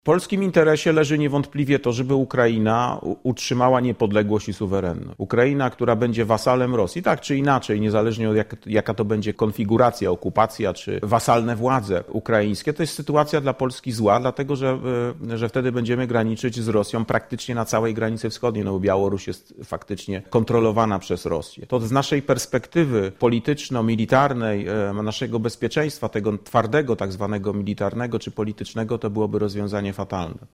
W polskim interesie leży niewątpliwie to, żeby Ukraina utrzymała niepodległość i suwerenność. Ukraina, która będzie wasalem Rosji, tak czy inaczej, niezależnie od jaka to będzie konfiguracja, okupacja czy wasalne władze ukraińskie, to jest sytuacja dla Polski zła, dlatego że wtedy będziemy graniczyć z Rosją praktycznie na całej granicy wschodniej, no bo Białoruś jest faktycznie kontrolowana przez Rosję. To z naszej perspektywy polityczno-militarnej, naszego bezpieczeństwa, tego twardego, tak zwanego militarnego czy politycznego, to byłoby rozwiązanie fatalne.